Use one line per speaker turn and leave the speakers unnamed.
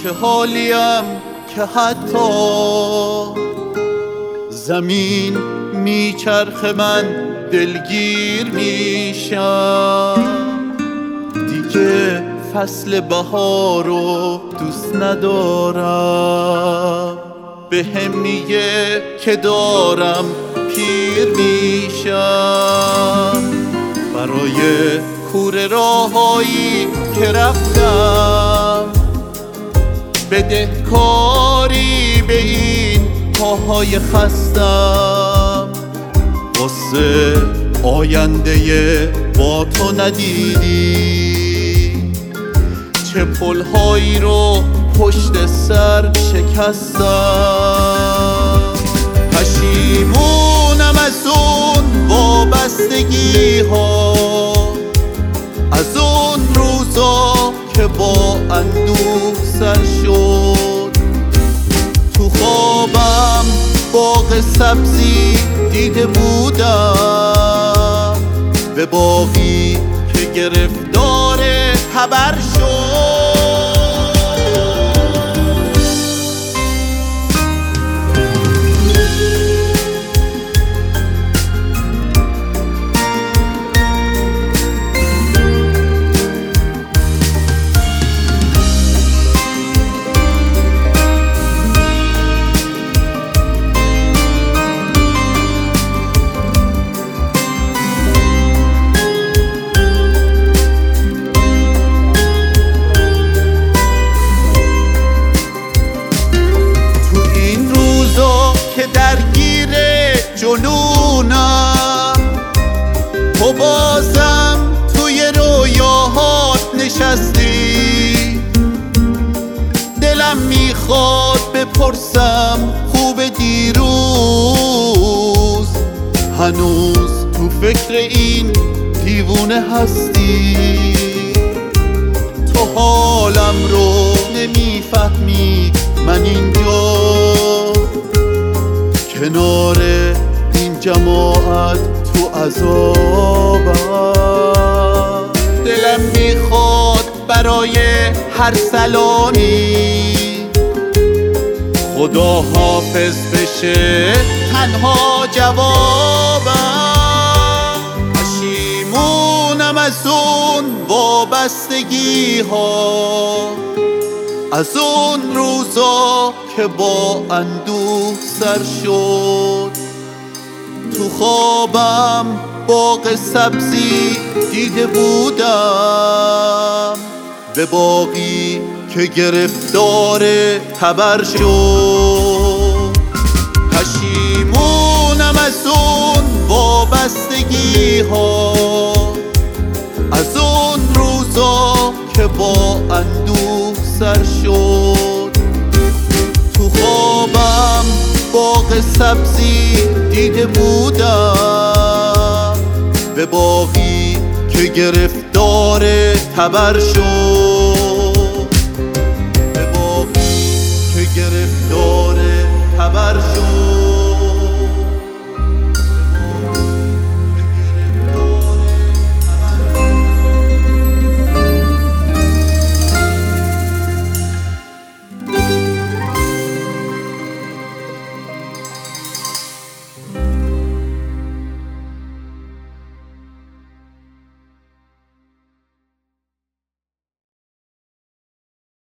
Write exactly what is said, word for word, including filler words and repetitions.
چه حالیم که حتی زمین میچرخه من دلگیر میشم. دیگه فصل بهارو دوست ندارم، به هم میگه که دارم پیر میشم. برای کوره راهایی که رفتم، بدهکاری به این پاهای خستم. واسه آینده با تو ندیدی چه پلهایی رو پشت سر شکستم. پشیمونم از اون وابستگی ها، از اون روزا که با اندوه سر شد. تو خوابم باغ سبزی دیده بودم، به باغی که گرفتار تبر شد. که درگیر جنونم، تو بازم توی رویاهات نشستی. دلم میخواد بپرسم خوب دیروز، هنوز تو فکر این دیوونه هستی؟ تو حالم رو نمیفهمی، من اینجا کنار این جماعت تو عذابم. دلم میخواد برای هر سلامی خدا حافظ بشه تنها جوابم. پشیمونم از اون وابستگی ها، از اون روزا که با اندوه سر شد. تو خوابم باغ سبزی دیده بودم، به باغی که گرفتار تبر شد. پشیمونم از اون وابستگی ها، از اون روزا که با اندوه سر شد. تو خوابم باغ سبزی دیده بودم، به باغی که گرفتار تبر شد. به باغی که گرفتار تبر شد.